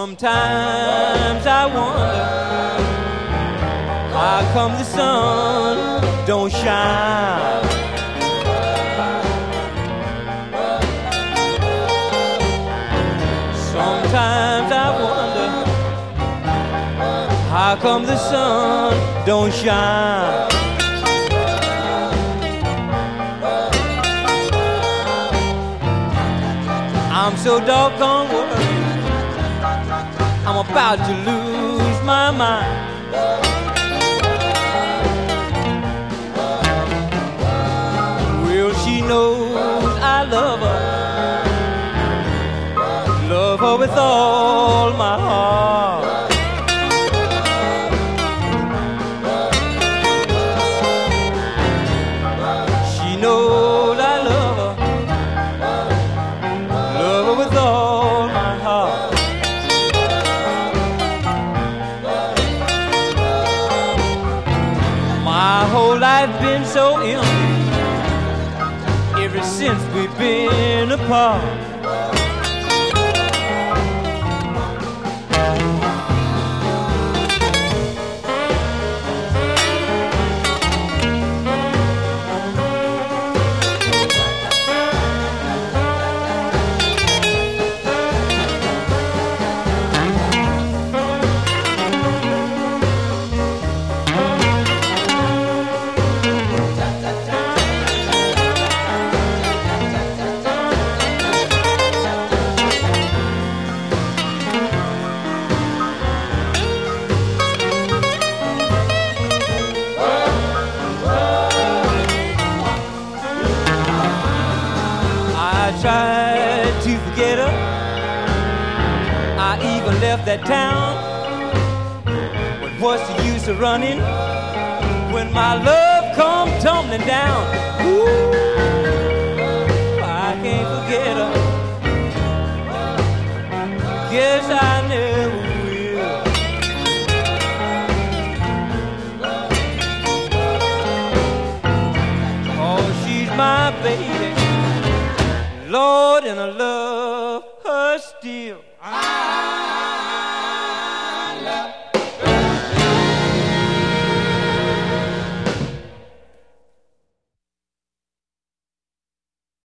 Sometimes I wonder how come the sun don't shine. Sometimes I wonder how come the sun don't shine. I'm so doggone worried, I'm about to lose my mind. Well, she knows I love her with all my heart. She knows I love her with all my heart. My whole life been so empty ever since we've been apart. Tried to forget her, I even left that town. But what's the use of running when my love come tumbling down? Ooh, I can't forget her, guess I never will. Oh, she's my baby, Lord, and I love her still.